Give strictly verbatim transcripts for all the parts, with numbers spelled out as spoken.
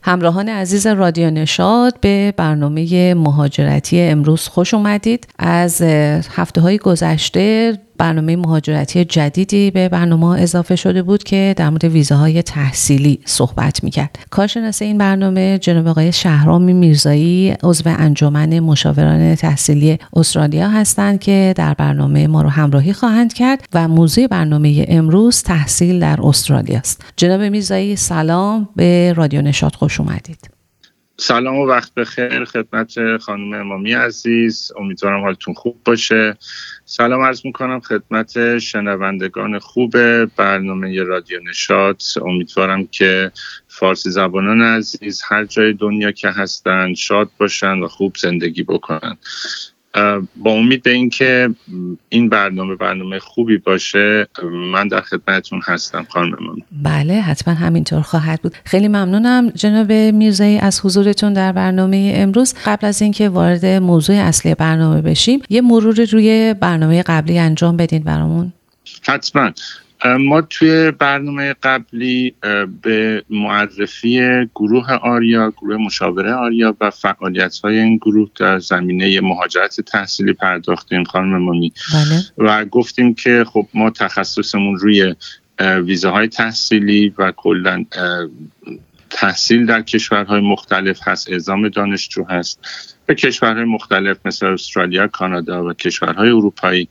همراهان عزیز رادیو نشاط، به برنامه مهاجرتی امروز خوش اومدید. از هفته‌های گذشته برنامه مهاجرتی جدیدی به برنامه اضافه شده بود که در مورد ویزاهای تحصیلی صحبت میکرد. کارشناس این برنامه جناب آقای شهرام میرزایی، عضو انجمن مشاوران تحصیلی استرالیا هستند که در برنامه ما رو همراهی خواهند کرد و موضوع برنامه امروز تحصیل در استرالیا است. جناب میرزایی سلام، به رادیو نشاط خوش اومدید. سلام و وقت بخیر خدمت خانم امامی عزیز، امیدوارم حالتون خوب باشه. سلام عرض میکنم خدمت شنوندگان خوب برنامه رادیو نشاط. امیدوارم که فارسی زبانان عزیز هر جای دنیا که هستن شاد باشن و خوب زندگی بکنن. با امید به این که این برنامه برنامه خوبی باشه من در خدمتتون هستم خانم امامی. بله حتما همینطور خواهد بود. خیلی ممنونم جناب میرزایی از حضورتون در برنامه امروز. قبل از اینکه وارد موضوع اصلی برنامه بشیم یه مرور روی برنامه قبلی انجام بدین برامون. حتما. ما توی برنامه قبلی به معرفی گروه آریا، گروه مشاوره آریا و فعالیت‌های این گروه در زمینه مهاجرت تحصیلی پرداختیم خانم امامی. بله. و گفتیم که خب ما تخصصمون روی ویزاهای تحصیلی و کلاً تحصیل در کشورهای مختلف هست، اعزام دانشجو هست به کشورهای مختلف مثل استرالیا، کانادا و کشورهای اروپایی.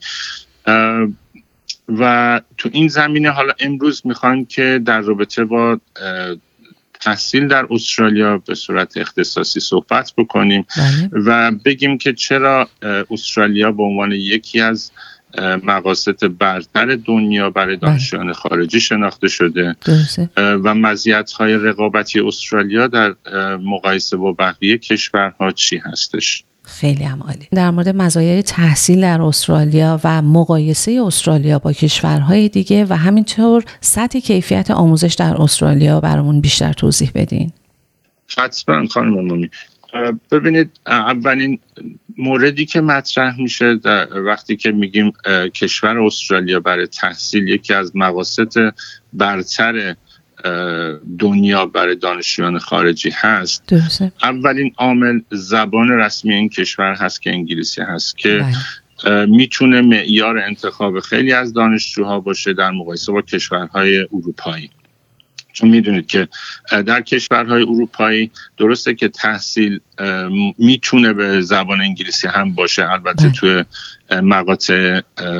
و تو این زمینه حالا امروز میخوایم که در رابطه با تحصیل در استرالیا به صورت اختصاصی صحبت بکنیم. بله. و بگیم که چرا استرالیا به عنوان یکی از مقاصد برتر دنیا برای دانشجویان خارجی شناخته شده. درسته. و مزیت‌های رقابتی استرالیا در مقایسه با بقیه کشورها چی هستش. خیلی هم عالی. در مورد مزایای تحصیل در استرالیا و مقایسه استرالیا با کشورهای دیگه و همینطور سطح کیفیت آموزش در استرالیا برامون بیشتر توضیح بدین. حتما خانم امامی. ببینید اولین موردی که مطرح میشه وقتی که میگیم کشور استرالیا برای تحصیل یکی از مقاصد برتر دنیا برای دانشجویان خارجی هست، درسته. اولین عامل زبان رسمی این کشور هست که انگلیسی هست که بله. میتونه معیار انتخاب خیلی از دانشجوها باشه در مقایسه با کشورهای اروپایی. چون میدونید که در کشورهای اروپایی درسته که تحصیل میتونه به زبان انگلیسی هم باشه، البته توی مقاطع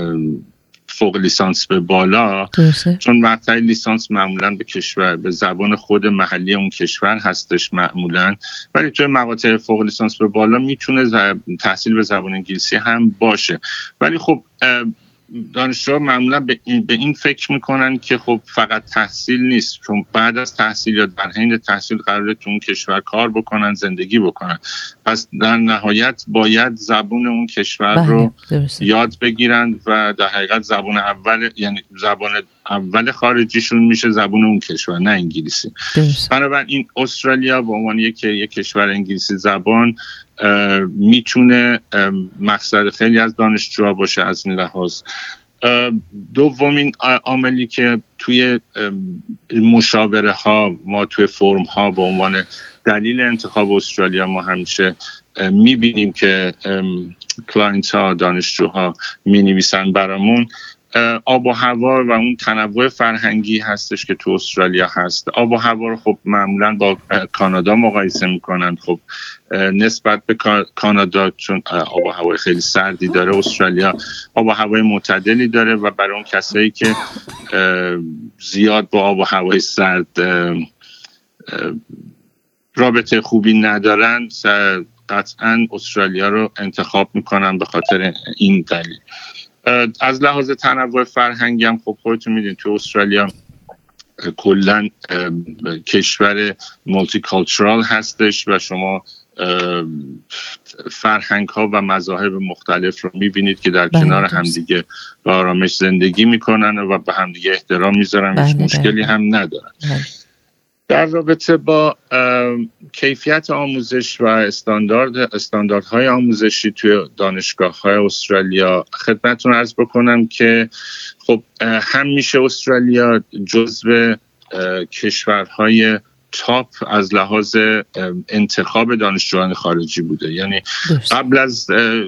فوق لیسانس به بالا، درسته. چون مقطع لیسانس معمولا به کشور به زبان خود محلی اون کشور هستش معمولا، ولی توی مقاطع فوق لیسانس به بالا میتونه تحصیل به زبان انگلیسی هم باشه. ولی خب دانشجوها معمولا به این, به این فکر میکنن که خب فقط تحصیل نیست، چون بعد از تحصیل یا در حین تحصیل قراره تو اون کشور کار بکنن، زندگی بکنن، پس در نهایت باید زبان اون کشور بله. رو درسته. یاد بگیرن و در حقیقت زبان اول، یعنی زبان اول خارجیشون میشه زبان اون کشور، نه انگلیسی. بنابراین استرالیا به عنوان یک یک کشور انگلیسی زبان میتونه مقصد خیلی از دانشجوها باشه از این لحاظ. دومین عاملی که توی مشاوره ها ما توی فرم ها به عنوان دلیل انتخاب استرالیا ما همیشه میبینیم که کلاینت ها، دانشجوها مینویسن برامون، آب و هوا و اون تنوع فرهنگی هستش که تو استرالیا هست. آب و هوا رو خب معمولا با کانادا مقایسه میکنن. خب نسبت به کانادا چون آب و هوای خیلی سردی داره، استرالیا آب و هوای معتدلی داره و برای اون کسایی که زیاد با آب و هوای سرد رابطه خوبی ندارن قطعا استرالیا رو انتخاب میکنن به خاطر این دلیل. از لحاظ تنوع فرهنگی هم خب خودتون میدونید تو استرالیا کلاً کشور مولتی کالچورال هستش و شما فرهنگ ها و مذاهب مختلف رو میبینید که در کنار همدیگه به آرامش زندگی میکنن و به همدیگه احترام میذارن، هیچ مشکلی هم ندارن. بله. در رابطه با کیفیت آموزش و استاندارد استانداردهای آموزشی توی دانشگاه‌های استرالیا خدمتتون عرض بکنم که خب هم میشه استرالیا جزو کشورهای تاپ از لحاظ انتخاب دانشجویان خارجی بوده. یعنی درست. قبل از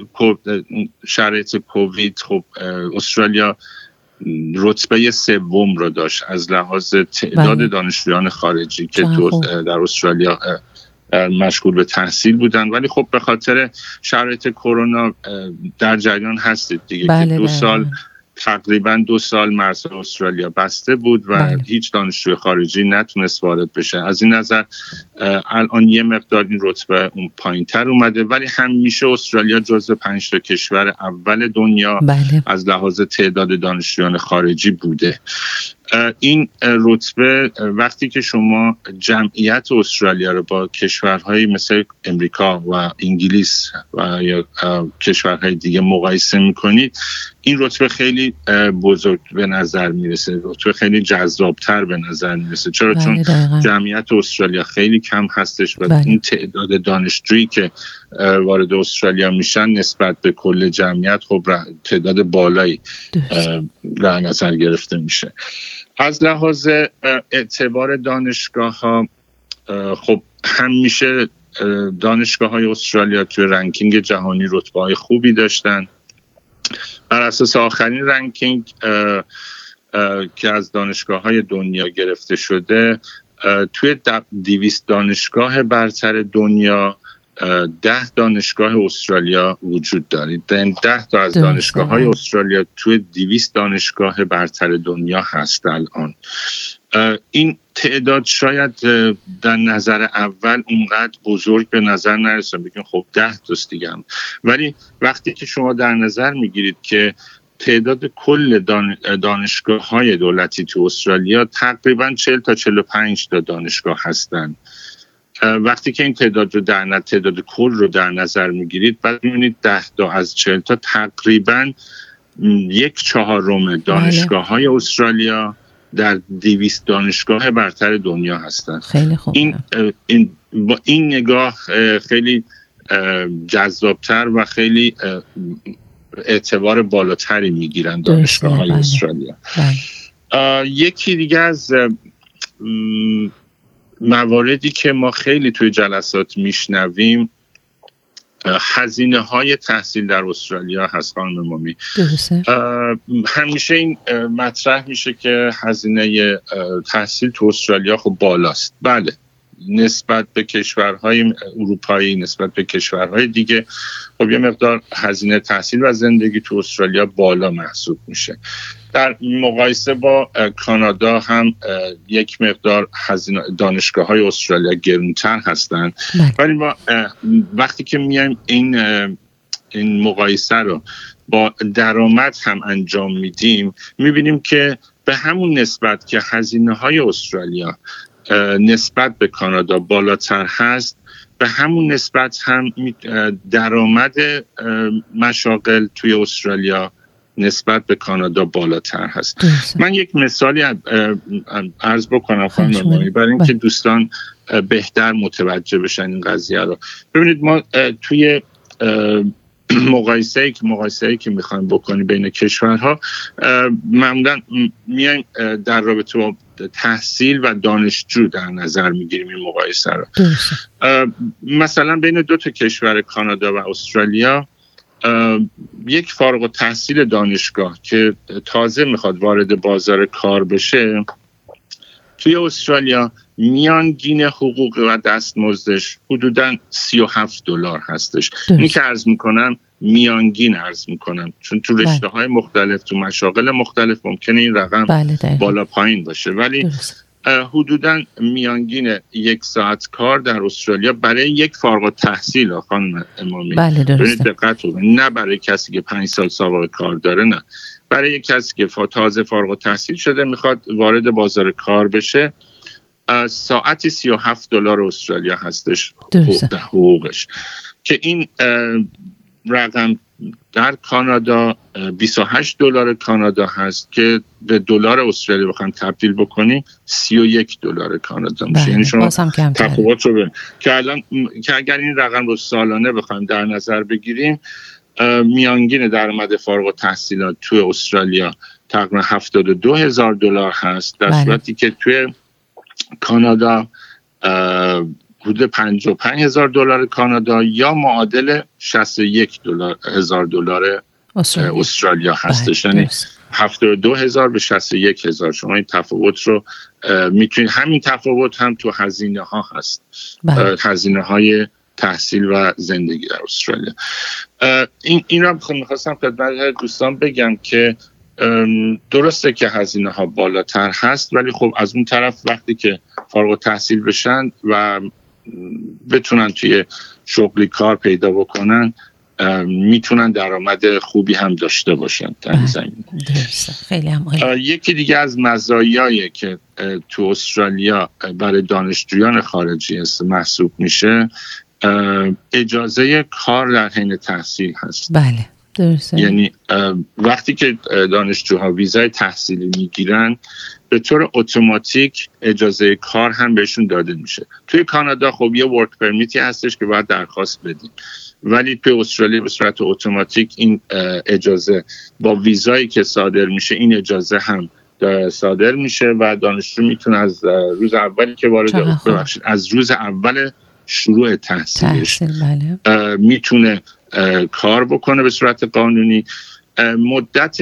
شرایط کووید خب استرالیا رتبه سوم رو داشت از لحاظ تعداد بله. دانشجویان خارجی که در استرالیا مشغول به تحصیل بودن، ولی خب به خاطر شرایط کرونا در جریان هستید دیگه بله که دو بله. سال تقریبا دو سال مرز استرالیا بسته بود و بله. هیچ دانشجوی خارجی نتونست وارد بشه. از این نظر الان یه مقدار این رتبه اون پایین‌تر اومده، ولی همیشه استرالیا جزو پنج تا کشور اول دنیا بله. از لحاظ تعداد دانشجویان خارجی بوده. این رتبه وقتی که شما جمعیت استرالیا رو با کشورهای مثل امریکا و انگلیس و یا کشورهای دیگه مقایسه میکنید، این رتبه خیلی بزرگ به نظر میرسه، رتبه خیلی جذابتر به نظر میرسه. چرا؟ بله چون دقیقا. جمعیت استرالیا خیلی کم هستش و بله. این تعداد دانشجویی که وارد استرالیا میشن نسبت به کل جمعیت خب تعداد بالایی در نظر گرفته میشه. از لحاظ اعتبار دانشگاه ها خب همیشه دانشگاه های استرالیا توی رنکینگ جهانی رتبه های خوبی داشتن. بر اساس آخرین رنکینگ که از دانشگاه های دنیا گرفته شده، توی دویست دانشگاه برتر دنیا ده دانشگاه استرالیا وجود دارید. ده تا از دانشگاه های استرالیا توی دویست دانشگاه برتر دنیا هست الان. این تعداد شاید در نظر اول اونقدر بزرگ به نظر نرسه، بگیم خب ده تاست دیگه هم. ولی وقتی که شما در نظر میگیرید که تعداد کل دانشگاه های دولتی تو استرالیا تقریبا چهل تا چهل و پنج تا دانشگاه هستن، وقتی که این تعداد رو در نظر تعداد کل رو در نظر میگیرید، بعد میبینید ده تا از چهل تا تقریبا یک چهارم دانشگاه های استرالیا در دویست دانشگاه برتر دنیا هستن. خیلی خوب. این این با این نگاه خیلی جذابتر و خیلی اعتبار بالاتری میگیرن دانشگاه های بله. استرالیا. بله. یکی دیگه از مواردی که ما خیلی توی جلسات میشنویم هزینه های تحصیل در استرالیا هست خانم مومی. همیشه این مطرح میشه که هزینه تحصیل تو استرالیا خب بالاست. بله، نسبت به کشورهای اروپایی، نسبت به کشورهای دیگه خب یه مقدار هزینه تحصیل و زندگی تو استرالیا بالا محسوب میشه. در مقایسه با کانادا هم یک مقدار هزینه دانشگاه های استرالیا گرونتر هستن، ولی ما وقتی که میایم این این مقایسه رو با درآمد هم انجام میدیم، میبینیم که به همون نسبت که هزینه های استرالیا نسبت به کانادا بالاتر هست، به همون نسبت هم درآمد مشاغل توی استرالیا نسبت به کانادا بالاتر هست. درسته. من یک مثالی عرض بکنم خانم مومی برای اینکه دوستان بهتر متوجه بشن این قضیه رو. ببینید ما توی مقایسه‌ای که مقایسه‌ای که می‌خوایم بکنیم بین کشورها، معمولاً میایم در رابطه با تحصیل و دانشجو در نظر میگیریم این مقایسه رو. مثلا بین دو تا کشور کانادا و استرالیا، یک فارغ التحصیل دانشگاه که تازه میخواد وارد بازار کار بشه، توی استرالیا میانگین حقوق و دستمزدش حدوداً سی و هفت دلار هستش. این که عرض میکنم میانگین عرض میکنم، چون تو رشته های مختلف، تو مشاغل مختلف ممکنه این رقم بله بالا پایین باشه، ولی درست. حدوداً میانگین یک ساعت کار در استرالیا برای یک فارغ التحصیل خانم امامی، بله درسته، دقت کنید، نه برای کسی که پنج سال سابقه کار داره، نه، برای یک کسی که تازه فارغ التحصیل شده میخواد وارد بازار کار بشه، ساعتی سی و هفت دلار استرالیا هستش حقوقش، که این رقم در کانادا بیست و هشت دلار کانادا هست که به دلار استرالیا بخوایم تبدیل بکنیم سی و یک دلار کانادا میشه. یعنی شما تفاوت رو ببینید که الان که اگر این رقم رو سالانه بخوایم در نظر بگیریم، میانگین درآمد فارغ التحصیلات توی استرالیا تقریبا هفتاد و دو هزار دلار هست، در صورتی که توی کانادا حدود پنجاه و پنج هزار دلار کانادا یا معادل شصت و یک هزار دلار استرالیا, استرالیا هستش. یعنی هفتاد و دو هزار به شصت و یک هزار. شما این تفاوت رو میتونید، همین تفاوت هم تو هزینه ها هست، هزینه های تحصیل و زندگی در استرالیا. این این رو میخواستم خدمت دوستان بگم که درسته که هزینه ها بالاتر هست، ولی خب از اون طرف وقتی که فارغ التحصیل بشن و بتونن توی شغلی کار پیدا بکنن، میتونن درآمد خوبی هم داشته باشن در این زمینه. خیلی هم یکی دیگه از مزایایی که تو استرالیا برای دانشجویان خارجی محسوب میشه، اجازه کار در حین تحصیل هست. بله درسته. یعنی وقتی که دانشجوها ویزای تحصیلی میگیرن، به طور اتوماتیک اجازه کار هم بهشون داده میشه. توی کانادا خب یه ورک پرمیتی هستش که باید درخواست بدیم، ولی توی استرالیا به صورت اتوماتیک این اجازه با ویزایی که صادر میشه، این اجازه هم صادر میشه و دانشجو میتونه از روز اولی که وارد ببخشید از روز اول شروع تحصیلش تحصیل بله. میتونه کار بکنه به صورت قانونی. مدت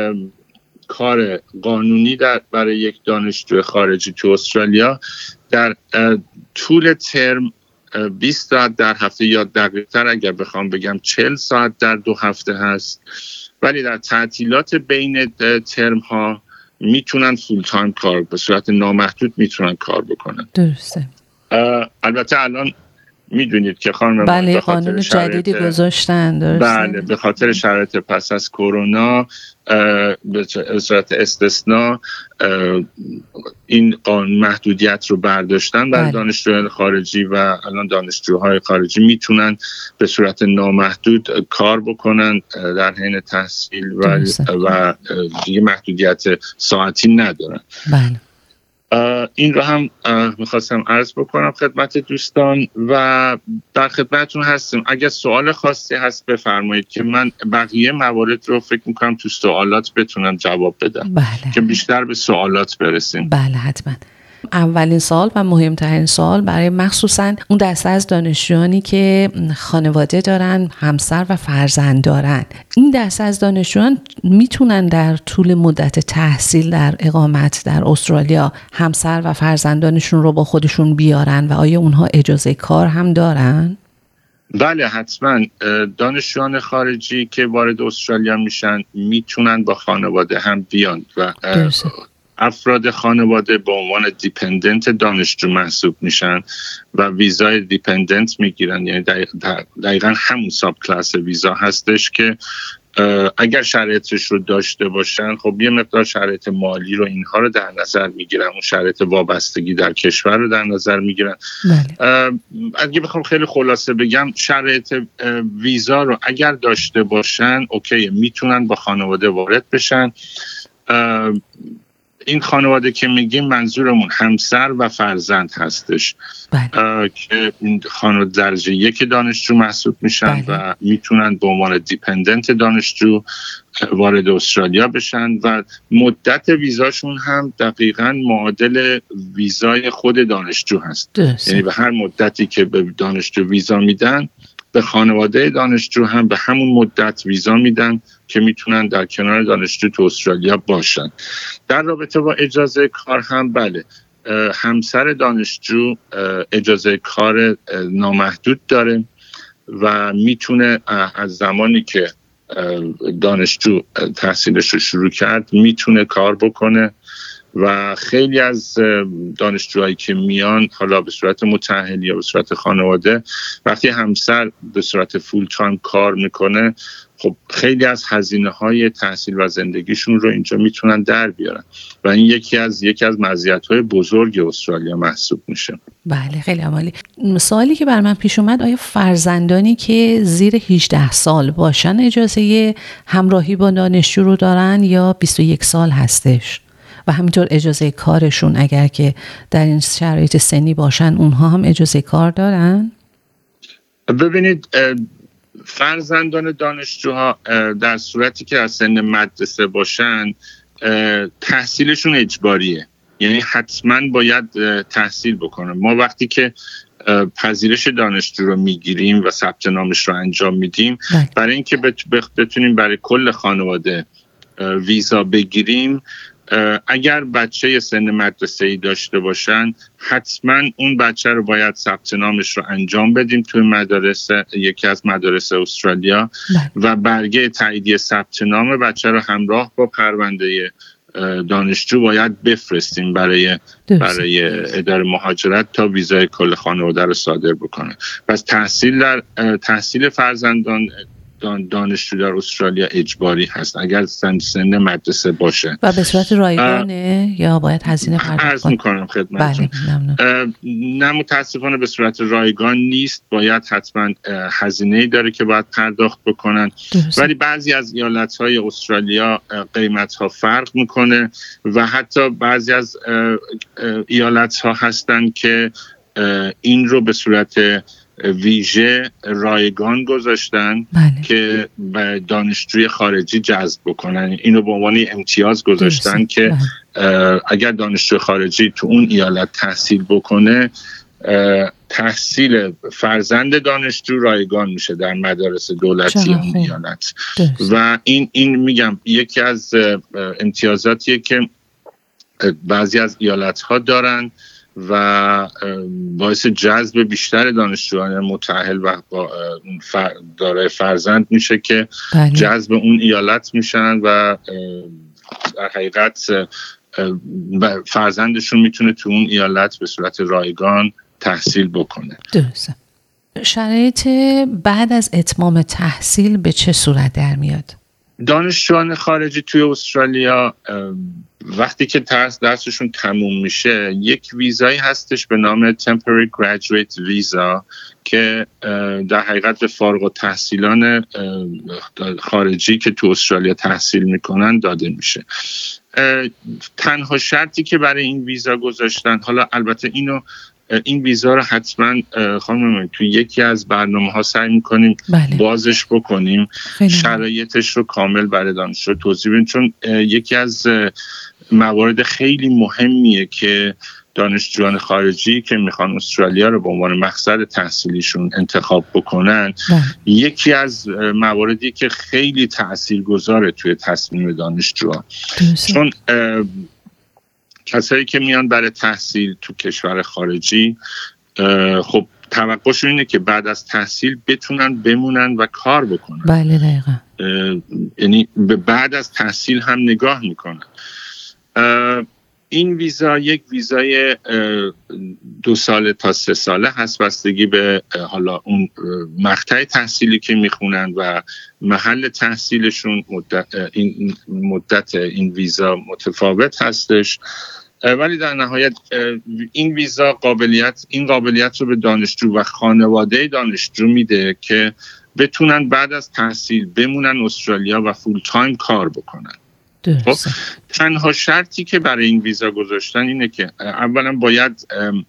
کار قانونی در برای یک دانشجو خارجی تو استرالیا در طول ترم بیست ساعت در هفته یا دقیق‌تر اگر بخوام بگم چهل ساعت در دو هفته هست، ولی در تعطیلات بین ترم ها میتونن فول تایم کار به صورت نامحدود میتونن کار بکنن. درسته. البته الان میدونید که خانم بله قانون جدیدی گذاشتن. درسته. بله به خاطر شرایط پس از کرونا به صورت استثناء این قانون محدودیت رو برداشتن برای دانشجویان خارجی و الان دانشجوهای خارجی میتونن به صورت نامحدود کار بکنن در حین تحصیل و و دیگه محدودیت ساعتی ندارن. بله. این رو هم میخواستم عرض بکنم خدمت دوستان و در خدمتتون هستیم. اگر سوال خاصی هست بفرمایید که من بقیه موارد رو فکر میکنم تو سوالات بتونم جواب بدم. بله. که بیشتر به سوالات برسیم. بله حتما. اولین سوال و مهمترین سوال برای مخصوصا اون دسته از دانشجویانی که خانواده دارن، همسر و فرزند دارن، این دسته از دانشجویان میتونن در طول مدت تحصیل در اقامت در استرالیا همسر و فرزندانشون رو با خودشون بیارن و آیا اونها اجازه کار هم دارن؟ بله حتما. دانشجویان خارجی که وارد استرالیا میشن میتونن با خانواده هم بیان و درسته. افراد خانواده به عنوان دیپندنت دانشجو محسوب میشن و ویزای دیپندنت میگیرن. یعنی دقیقا همون ساب کلاس ویزا هستش که اگر شرایطش رو داشته باشن، خب یه مقدار شرایط مالی رو اینها رو در نظر میگیرن، اون شرایط وابستگی در کشور رو در نظر میگیرن. اگه بخوام خیلی خلاصه بگم، شرایط ویزا رو اگر داشته باشن اوکی، میتونن با خانواده وارد بشن. این خانواده که میگیم منظورمون همسر و فرزند هستش که این خانواده درجه یک دانشجو محسوب میشن و میتونن به عنوان دیپندنت دانشجو وارد استرالیا بشن و مدت ویزاشون هم دقیقاً معادل ویزای خود دانشجو هست. یعنی به هر مدتی که به دانشجو ویزا میدن، به خانواده دانشجو هم به همون مدت ویزا میدن که میتونن در کنار دانشجو تو استرالیا باشن. در رابطه با اجازه کار هم بله، همسر دانشجو اجازه کار نامحدود داره و میتونه از زمانی که دانشجو تحصیلش رو شروع کرد میتونه کار بکنه و خیلی از دانشجوهایی که میان حالا به صورت متأهل یا به صورت خانواده، وقتی همسر به صورت فول تایم کار میکنه، خب خیلی از هزینه‌های تحصیل و زندگیشون رو اینجا میتونن در بیارن و این یکی از یکی از مزیت‌های بزرگ استرالیا محسوب میشه. بله خیلی عالی. سوالی که بر من پیش اومد، آیا فرزندانی که زیر هجده سال باشن اجازه همراهی با دانشجو رو دارن یا بیست و یک سال هستش؟ و همینطور اجازه کارشون اگر که در این شرایط سنی باشن، اونها هم اجازه کار دارن؟ ببینید، فرزندان دانشجوها در صورتی که از سن مدرسه باشن تحصیلشون اجباریه. یعنی حتما باید تحصیل بکنه. ما وقتی که پذیرش دانشجو رو میگیریم و ثبت نامش رو انجام میدیم برای اینکه بتونیم برای کل خانواده ویزا بگیریم، اگر بچه سن مدرسه‌ای داشته باشن حتما اون بچه رو باید ثبت نامش رو انجام بدیم توی مدرسه، یکی از مدارس استرالیا و برگه تاییدیه ثبت نام بچه رو همراه با پرونده دانشجو باید بفرستیم برای درست. برای اداره مهاجرت تا ویزای کل خانواده رو صادر بکنه. پس تحصیل در تحصیل فرزندان دانشجو در استرالیا اجباری هست اگر سن سن مدرسه باشه. و به صورت رایگانه یا باید هزینه پرداخت کنه؟ عرض میکنم خدمتتون. بله، نه متاسفانه به صورت رایگان نیست، باید حتما هزینه‌ای داره که باید پرداخت بکنن. درست. ولی بعضی از ایالت‌های استرالیا قیمت‌ها فرق میکنه و حتی بعضی از ایالت‌ها هستن که این رو به صورت ویژه رایگان گذاشتن. بله. که به دانشجوی خارجی جذب بکنن، اینو به عنوان امتیاز گذاشتن. درست. که بله. اگر دانشجوی خارجی تو اون ایالت تحصیل بکنه، تحصیل فرزند دانشجو رایگان میشه در مدارس دولتی اون ایالت. درست. و این این میگم یکی از امتیازاتیه که بعضی از ایالت‌ها دارن و باعث جذب بیشتر دانشجویان متأهل و دارای فرزند میشه که بله. جذب اون ایالت میشن و در حقیقت فرزندشون میتونه تو اون ایالت به صورت رایگان تحصیل بکنه. درسته. شرایط بعد از اتمام تحصیل به چه صورت در میاد؟ دانشجویان خارجی توی استرالیا وقتی که درس درسشون تموم میشه یک ویزایی هستش به نام Temporary Graduate Visa که در حقیقت به فارغ التحصیلان خارجی که تو استرالیا تحصیل میکنن داده میشه. تنها شرطی که برای این ویزا گذاشتن، حالا البته اینو این ویزا رو حتما خانم تو یکی از برنامه ها سعی میکنیم بله. بازش بکنیم، خیلی. شرایطش رو کامل برای دانشجو توضیح بدیم، چون یکی از موارد خیلی مهمیه که دانشجویان خارجی که میخوان استرالیا رو به عنوان مقصد تحصیلیشون انتخاب بکنن بله. یکی از مواردی که خیلی تاثیرگذاره توی تصمیم دانشجوها، چون کسایی که میان برای تحصیل تو کشور خارجی خب توقعشون اینه که بعد از تحصیل بتونن بمونن و کار بکنن. بله دقیقا. یعنی به بعد از تحصیل هم نگاه میکنن. این ویزا یک ویزای دو ساله تا سه ساله هست، بستگی به حالا اون مقطع تحصیلی که میخونن و محل تحصیلشون. مدت این مدت این ویزا متفاوت هستش، ولی در نهایت این ویزا قابلیت این قابلیت رو به دانشجو و خانواده دانشجو میده که بتونن بعد از تحصیل بمونن استرالیا و فول تایم کار بکنن. خب تنها شرطی که برای این ویزا گذاشتن اینه که اولا باید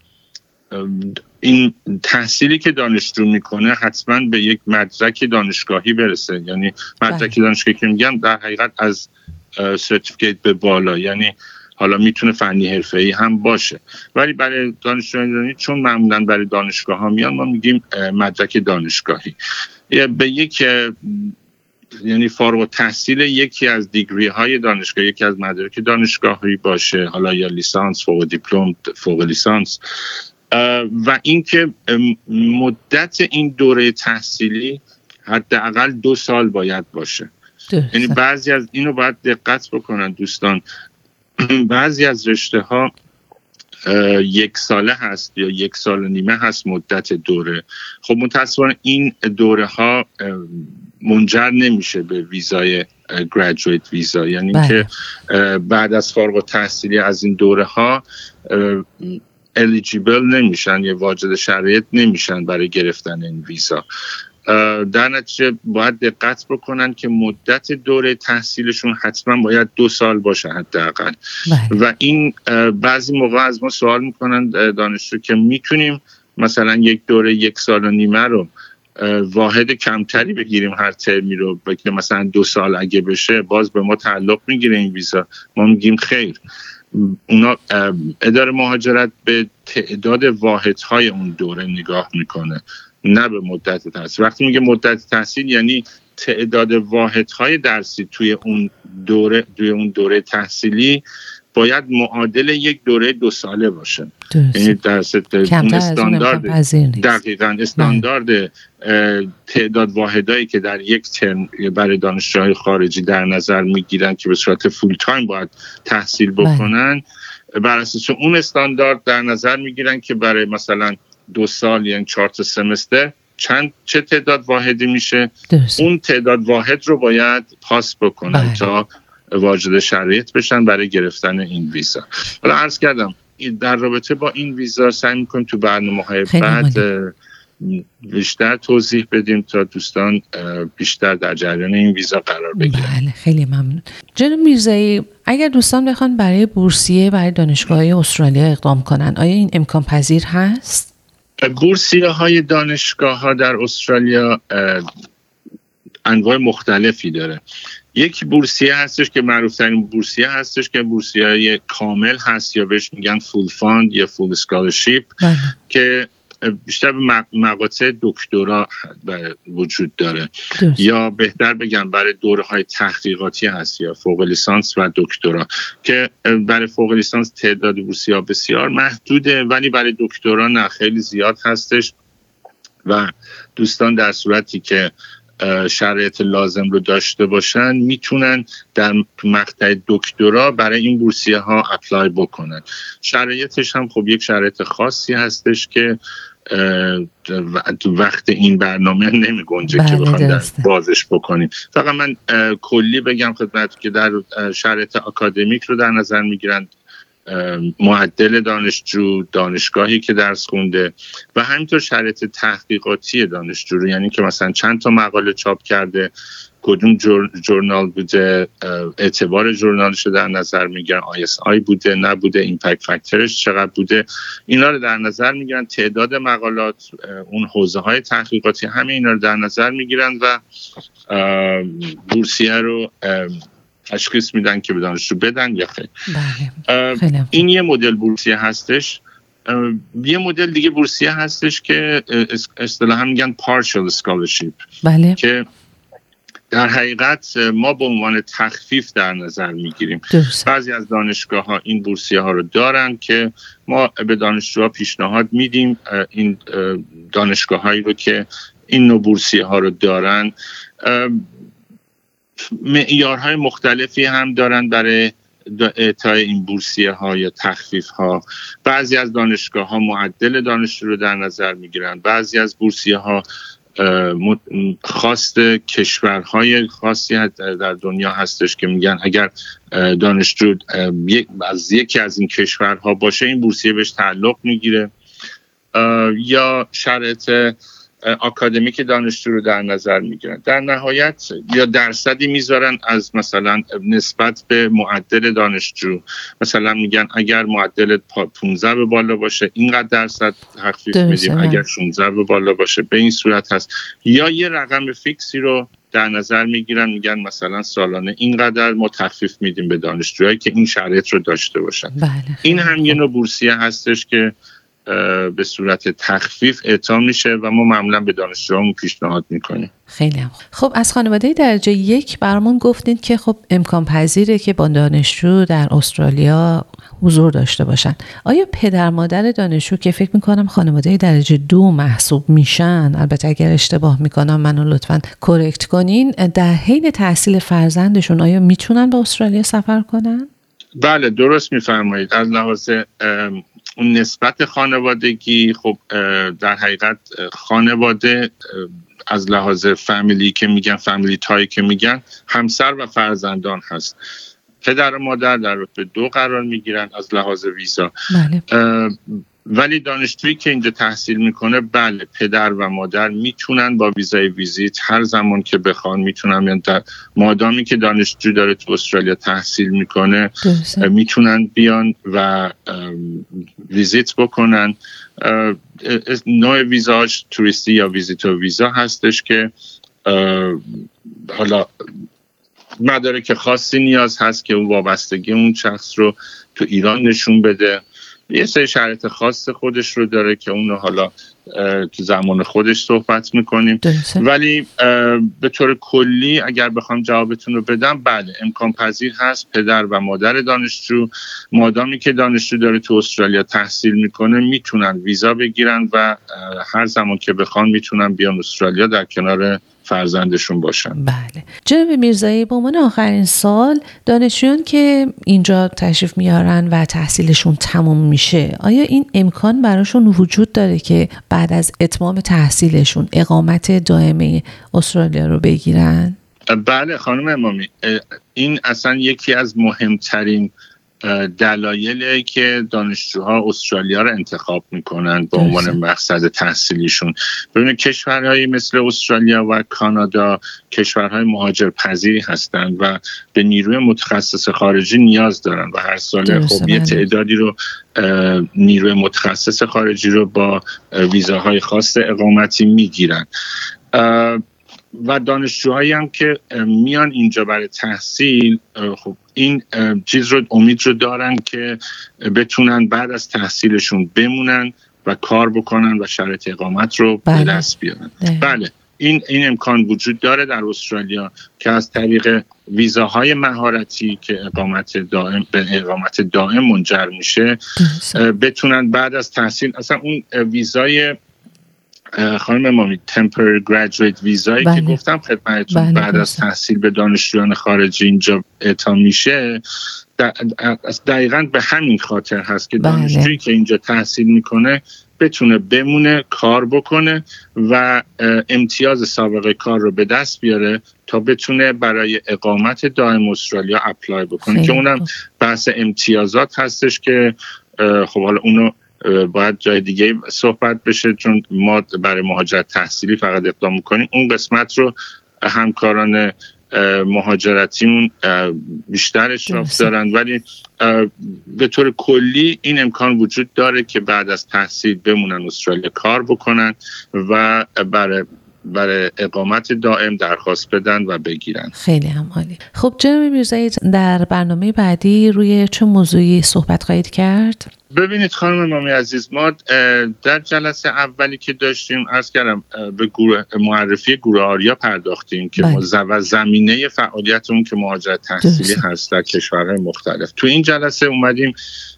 این تحصیلی که دانشجو میکنه حتما به یک مدرک دانشگاهی برسه. یعنی مدرک دانشگاهی که میگم در حقیقت از سرتیفیکیت به بالا، یعنی حالا میتونه فنی حرفه‌ای هم باشه، ولی برای دانشجویان ایرانی چون معمولا برای دانشگاه ها میان ما میگیم مدرک دانشگاهی. به یک یعنی فارغ التحصیل یکی از دیگری های دانشگاه، یکی از مدارک دانشگاهی باشه، حالا یا لیسانس، فوق دیپلم، فوق لیسانس. و اینکه مدت این دوره تحصیلی حداقل دو سال باید باشه. یعنی بعضی از اینو باید دقت بکنن دوستان، بعضی از رشته ها یک ساله هست یا یک سال و نیمه هست مدت دوره. خب متاسفانه این دوره ها منجر نمیشه به ویزای گریجویت ویزا، یعنی بله. که بعد از فارغ التحصیلی از این دوره ها الیجیبل نمیشن یا واجد شرایط نمیشن برای گرفتن این ویزا. در نتیجه باید دقت بکنن که مدت دوره تحصیلشون حتما باید دو سال باشه حداقل. و این بعضی موقع از ما سوال میکنن دانشجو که میتونیم مثلا یک دوره یک سال و نیمه رو واحد کمتری بگیریم هر ترمی رو، که مثلا دو سال اگه بشه باز به ما تعلق میگیره این ویزا. ما میگیم خیر، اونا اداره مهاجرت به تعداد واحدهای اون دوره نگاه میکنه، نه به مدت تحصیل. وقتی میگه مدت تحصیل یعنی تعداد واحدهای درسی توی اون دوره توی اون دوره تحصیلی باید معادل یک دوره دو ساله باشه. یعنی درصد اون استاندارد دقیقاً استاندارد تعداد واحدایی که در یک ترم برای دانشجوهای خارجی در نظر میگیرن که به صورت فول تایم باید تحصیل بکنن، بر اساس اون استاندارد در نظر میگیرن که برای مثلا دو سال یعنی چهار تا سمستر چند چه تعداد واحدی میشه. درست. اون تعداد واحد رو باید پاس بکنن بله. تا واجد شرایط بشن برای گرفتن این ویزا. حالا عرض کردم در رابطه با این ویزا سعی میکنیم تو برنامه‌های بعد بیشتر توضیح بدیم تا دوستان بیشتر در جریان این ویزا قرار بگیرن. بله خیلی ممنون. جناب میرزایی، اگر دوستان بخوان برای بورسیه برای دانشگاه‌های استرالیا اقدام کنن، آیا این امکان پذیر هست؟ بورسیه های دانشگاه ها در استرالیا انواع مختلفی داره. یک بورسیه هستش که معروف ترین بورسیه هستش که بورسیه کامل هست یا بهش میگن فول فاند یا فول اسکالرشیپ که بیشتر به مقاطع دکترا وجود داره درست. یا بهتر بگم برای دوره‌های تحقیقاتی هست یا فوق لیسانس و دکترا که برای فوق لیسانس تعداد بورسیه‌ها بسیار محدوده ولی برای دکترا نه خیلی زیاد هستش و دوستان در صورتی که شرایط لازم رو داشته باشن میتونن در مقطع دکترا برای این بورسیه ها اپلای بکنن. شرایطش هم خب یک شرایط خاصی هستش که وقت این برنامه نمی گنجه که بخوام بازش بکنیم. فقط من کلی بگم خدمت که در شرایط اکادمیک رو در نظر میگیرن، معدل دانشجو، دانشگاهی که درس خونده و همینطور شرایط تحقیقاتی دانشجو رو، یعنی که مثلا چند تا مقاله چاپ کرده، کدوم جورنال بوده، اعتبار جورنالش رو در نظر میگیرن، آی اس آی بوده نبوده، ایمپکت فاکتورش چقدر بوده، اینا رو در نظر میگیرن، تعداد مقالات، اون حوزه های تحقیقاتی، همه اینا رو در نظر میگیرن و بورسیه رو تشخیص میدن که به دانشجو بدن یا خیر. بله. این یه مدل بورسیه هستش. یه مدل دیگه بورسیه هستش که اصطلاحاً میگن partial scholarship. بله. که در حقیقت ما به عنوان تخفیف در نظر میگیریم. بعضی از دانشگاه ها این بورسیه ها رو دارن که ما به دانشجوها پیشنهاد میدیم این دانشگاه هایی رو که این نوع بورسیه ها رو دارن معیارهای مختلفی هم دارن برای اعطای این بورسیه ها یا تخفیف ها. بعضی از دانشگاه ها معدل دانشجو رو در نظر میگیرن، بعضی از بورسیه ها خواست کشورهای خاصی در دنیا هستش که میگن اگر دانشجو از یکی از این کشورها باشه این بورسیه بهش تعلق میگیره، یا شرط اکادمیک دانشجو رو در نظر میگیرن. در نهایت یا درصدی میذارن از مثلا نسبت به معدل دانشجو، مثلا میگن اگر معدل پانزده به بالا باشه اینقدر درصد تخفیف میدیم، اگر شانزده به بالا باشه به این صورت هست، یا یه رقم فیکسی رو در نظر میگیرن، میگن مثلا سالانه اینقدر ما تخفیف میدیم به دانشجوهایی که این شرایط رو داشته باشن. بله. این هم یه نوع بورسیه هستش که به صورت تخفیف اعطا میشه و ما معمولا به دانشجوامون پیشنهاد میکنیم. خیلی هم خب. از خانواده درجه یک برامون گفتید که خب امکان پذیره که با دانشجو در استرالیا حضور داشته باشن. آیا پدر مادر دانشجو که فکر میکنم خانواده درجه دو محسوب میشن، البته اگر اشتباه میکنم منو لطفاً کرکت کنین، در حین تحصیل فرزندشون آیا میتونن به استرالیا سفر کنن؟ بله درست میفرمایید. از لحاظ اون نسبت خانوادگی خب در حقیقت خانواده از لحاظ فامیلی که میگن، فامیلی تای که میگن، همسر و فرزندان هست. پدر و مادر در رتبه دو قرار میگیرن از لحاظ ویزا. بله. ولی دانشجویی که اینجا تحصیل میکنه بله پدر و مادر میتونن با ویزای ویزیت هر زمان که بخوان میتونن، یعنی مادامی که دانشجو داره تو استرالیا تحصیل میکنه میتونن بیان و ویزیت بکنن. نوع ویزاش توریستی یا ویزیتور ویزا هستش که حالا مدارک خاصی نیاز هست که اون وابستگی اون شخص رو تو ایران نشون بده. یه سری شرایط خاص خودش رو داره که اونو حالا تو زمان خودش صحبت میکنیم. ولی به طور کلی اگر بخوام جوابتون رو بدم، بله امکان پذیر هست پدر و مادر دانشجو مادامی که دانشجو داره تو استرالیا تحصیل میکنه میتونن ویزا بگیرن و هر زمان که بخوان میتونن بیان استرالیا در کنار فرزندشون باشن. بله. جناب میرزایی، به عنوان آخرین سال، دانشجویان که اینجا تشریف میارن و تحصیلشون تموم میشه، آیا این امکان براشون وجود داره که بعد از اتمام تحصیلشون اقامت دائمی استرالیا رو بگیرن؟ بله خانم امامی، این اصلا یکی از مهمترین دلایلی که دانشجوها استرالیا رو انتخاب میکنن به عنوان مقصد تحصیلیشون. ببینید کشورهایی مثل استرالیا و کانادا کشورهای مهاجر پذیری هستند و به نیروی متخصص خارجی نیاز دارن و هر سال خب یه تعدادی رو نیروی متخصص خارجی رو با ویزاهای خاص اقامتی میگیرن و دانشجوهایی هم که میان اینجا برای تحصیل خب این چیز رو امید رو دارن که بتونن بعد از تحصیلشون بمونن و کار بکنن و شرایط اقامت رو به دست بیارن. بله این این امکان وجود داره در استرالیا که از طریق ویزاهای مهارتی که اقامت دائم به اقامت دائم منجر میشه بتونن بعد از تحصیل، اصلا اون ویزای خانم امامی temporary graduate ویزایی که گفتم خدمتتون بعد از تحصیل به دانشجویان خارجی اینجا اعطا میشه، دقیقاً به همین خاطر هست که دانشجویی که اینجا تحصیل میکنه بتونه بمونه، کار بکنه و امتیاز سابقه کار رو به دست بیاره تا بتونه برای اقامت دائم استرالیا اپلای بکنه که اونم بحث امتیازات هستش که خب حالا اونو باید جای دیگه صحبت بشه، چون ما برای مهاجرت تحصیلی فقط اقدام میکنیم. اون قسمت رو همکاران مهاجرتیمون بیشتر اشراف دارن، ولی به طور کلی این امکان وجود داره که بعد از تحصیل بمونن استرالیا کار بکنن و برای برای اقامت دائم درخواست بدن و بگیرن. خیلی هم عالی. خب جناب میرزایی، در برنامه بعدی روی چه موضوعی صحبت خواهید کرد؟ ببینید خانم امامی عزیز، ما در جلسه اولی که داشتیم عرض کردم به گروه معرفی گروه آریا پرداختیم که ما زمینه فعالیتمون که مهاجرت تحصیلی هست در کشورهای مختلف. تو این جلسه اومدیم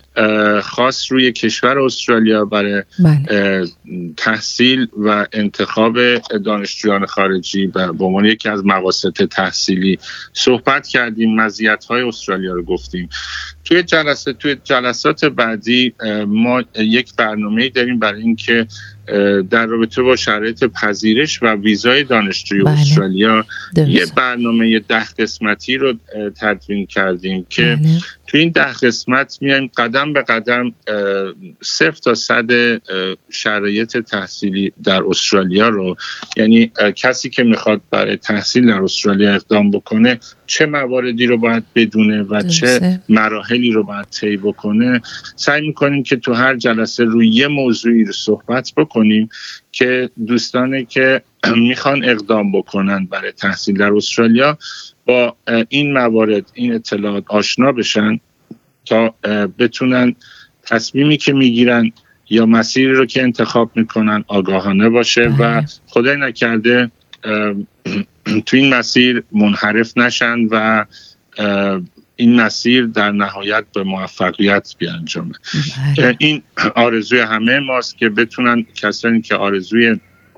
خاص روی کشور استرالیا برای بله. تحصیل و انتخاب دانشجویان خارجی به عنوان یکی از مقاصد تحصیلی صحبت کردیم، مزیت‌های استرالیا رو گفتیم. توی جلسه توی جلسات بعدی ما یک برنامه‌ای داریم برای اینکه در رابطه با شرایط پذیرش و ویزای دانشجوی بله. استرالیا درست. یه برنامه ده قسمتی رو تدوین کردیم که بله. تو این ده قسمت میایم قدم به قدم صفر تا صد شرایط تحصیلی در استرالیا رو، یعنی کسی که میخواد برای تحصیل در استرالیا اقدام بکنه چه مواردی رو باید بدونه و درسته. چه مراحلی رو باید طی بکنه، سعی میکنیم که تو هر جلسه روی یه موضوعی رو صحبت بکنیم که دوستانی که میخوان اقدام بکنن برای تحصیل در استرالیا با این موارد، این اطلاعات آشنا بشن تا بتونن تصمیمی که میگیرن یا مسیری رو که انتخاب میکنن آگاهانه باشه و خدای نکرده تو این مسیر منحرف نشن و این مسیر در نهایت به موفقیت بیانجامه. این آرزوی همه ماست که بتونن کسانی که آرزوی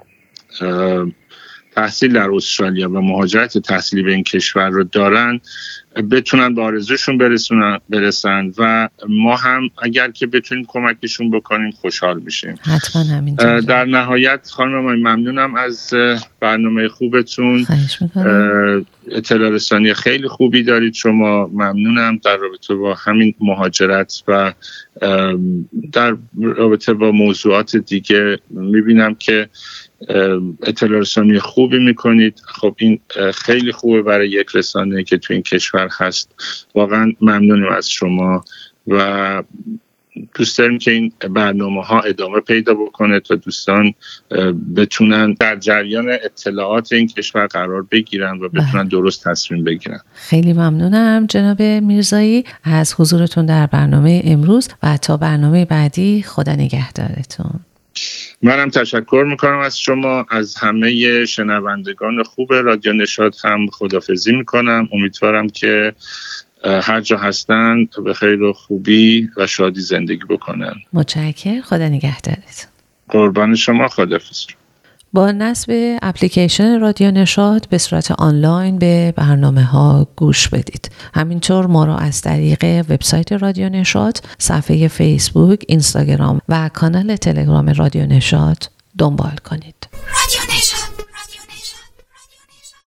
تحصیل در استرالیا و مهاجرت تحصیلی به این کشور رو دارن بتونن به آرزوشون برسونن برسن و ما هم اگر که بتونیم کمکشون بکنیم خوشحال میشیم. حتما همینطور. در نهایت خانم ممنونم از برنامه خوبتون، اطلاع رسانی خیلی خوبی دارید شما. ممنونم در رابطه با همین مهاجرت و در رابطه با موضوعات دیگه میبینم که اطلاع رسانی خوبی میکنید. خب این خیلی خوبه برای یک رسانه که تو این کشور هست. واقعا ممنونم از شما و دوست داریم که این برنامه ها ادامه پیدا بکنه تا دوستان بتونن در جریان اطلاعات این کشور قرار بگیرن و بتونن درست تصمیم بگیرن. خیلی ممنونم جناب میرزایی از حضورتون در برنامه امروز و تا برنامه بعدی خدا نگهدارتون. منم تشکر میکنم از شما، از همه شنوندگان خوب رادیو نشاط هم خداحافظی میکنم. امیدوارم که هر جا هستن به خیر و خوبی و شادی زندگی بکنن. متشکرم، خدا نگهدارتون. قربان شما، خداحافظ. با نصب اپلیکیشن رادیو نشاط به صورت آنلاین به برنامه ها گوش بدید. همینطور ما را از طریق وبسایت رادیو نشاط، صفحه فیسبوک، اینستاگرام و کانال تلگرام رادیو نشاط دنبال کنید.